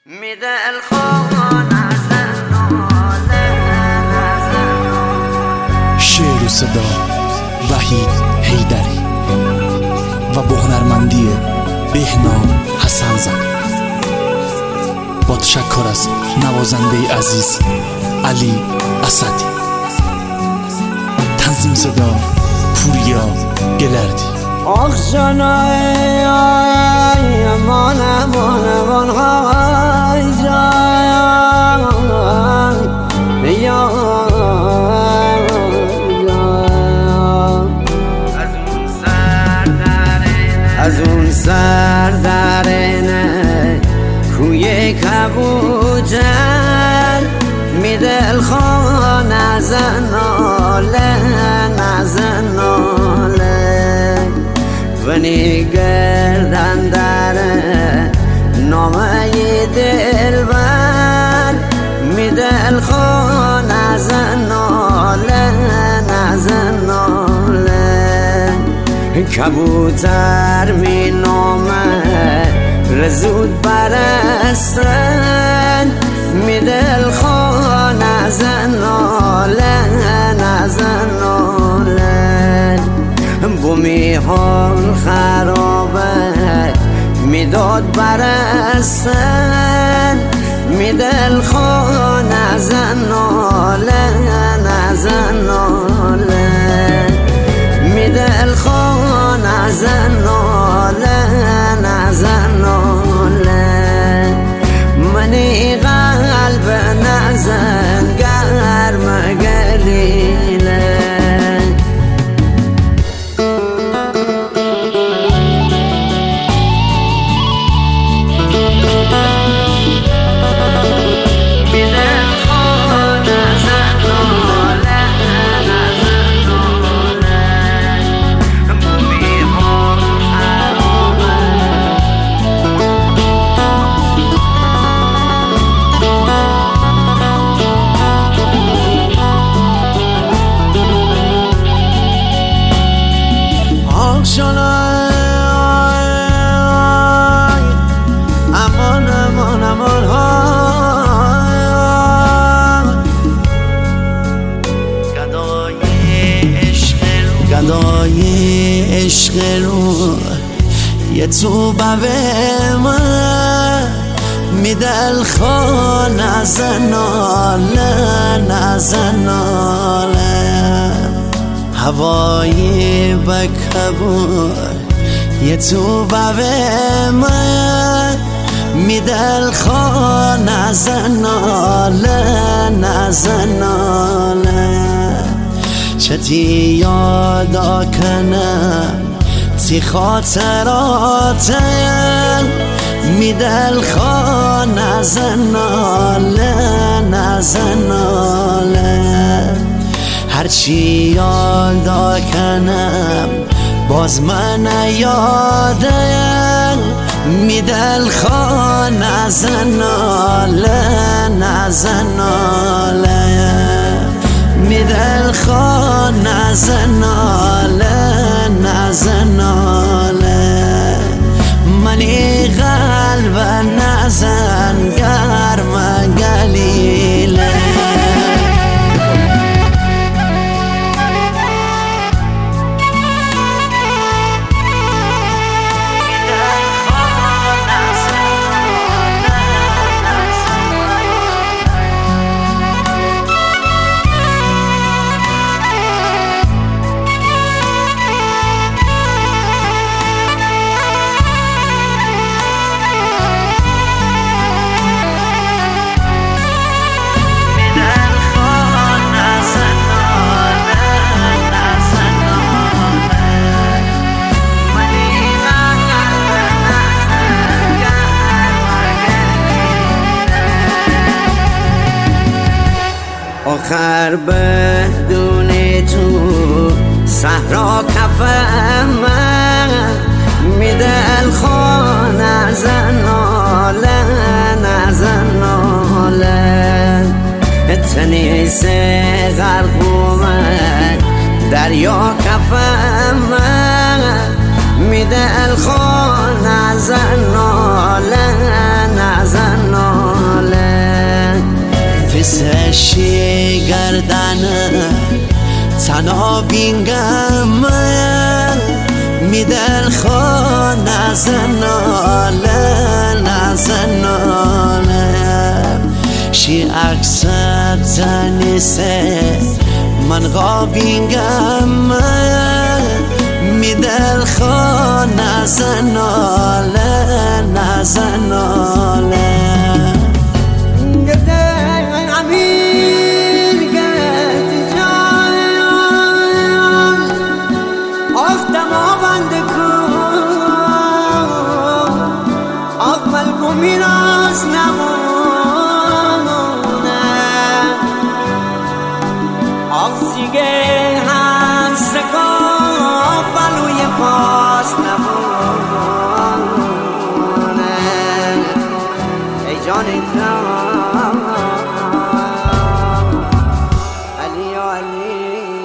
میده الخوان شعر و صدا وحید حیدری و با هنرمندی بهنام حسن زد. با تشکر از نوازنده عزیز علی اسدی. تنظیم صدا پوریا گلردی. آخ جانای امان امان امان های جان یا از اون سر درینه کوی کبوتر میده الخوان نزناله ونی گردن داره نامه دلبر میده الخوان نزناله کبوتر می نامه رزود برستن میده الخوان نزناله بومی حال خرابه میداد برستن میده الخوان نزناله میده الخوان نزناله منی قلب نزن گرم گلیله گدای عشق رو یه تو به من میده الخوان نزناله هوای بکبور یه تو به من میده الخوان نزناله چتی یادا کنم تی خاطراتم میده الخوان نزناله هرچی یادا کنم باز من یادم میده الخوان نزناله میده الخوان نزناله منی قلب نزن گرم گلیله آخر بدون تو صحرا کفم میده الخوان نزناله تنیس غرقومه دریا کفم میده الخوان نزناله تنها بینگم میدل خو نزناله شی اکسد تنیسه من غابینگم میدل خو نزناله میراث نمونه آقسیگه هست کن بلوی پاس نمونه ای جان اکرام علی و علی